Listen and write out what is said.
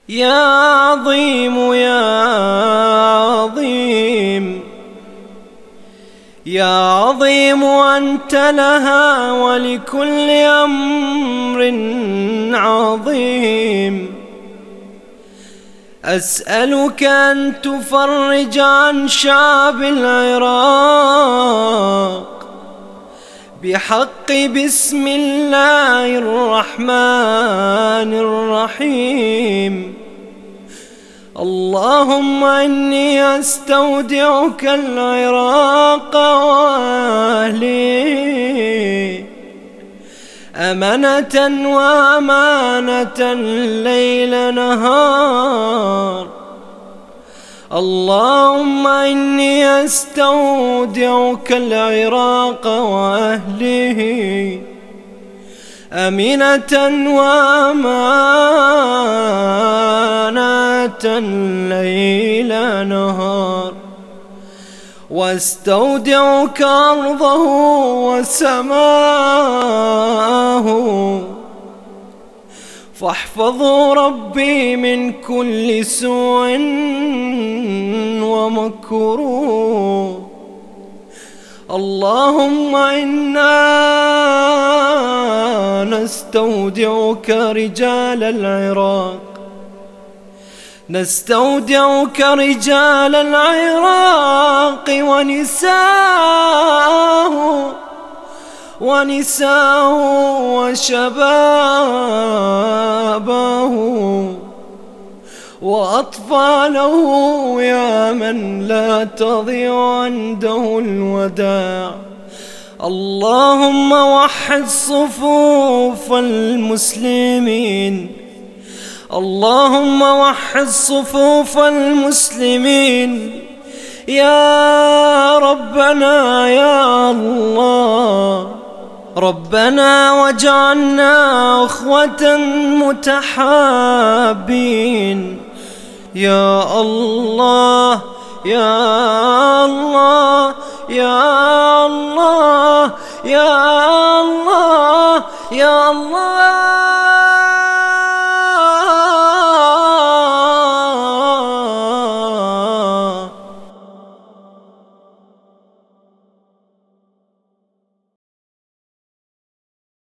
يا عظيم يا عظيم يا عظيم أنت لها ولكل أمر عظيم. أسألك أن تفرج عن شعب العراق بحق بسم الله الرحمن الرحيم. اللهم إني أستودعك العراق وأهله أمنة وأمانة ليل نهار. اللهم إني أستودعك العراق وأهله أمنة وأمانة ليل نهار، واستودعك أرضه وسماءه، فاحفظه ربي من كل سوء ومكروه. اللهم إنا نستودعك رجال العراق، نستودعك رجال العراق ونساءه وشبابه وأطفاله، يا من لا تضيع عنده الوداع. اللهم وحد صفوف المسلمين، اللهم وحد صفوف المسلمين يا ربنا يا الله. ربنا واجعلنا أخوة متحابين يا الله يا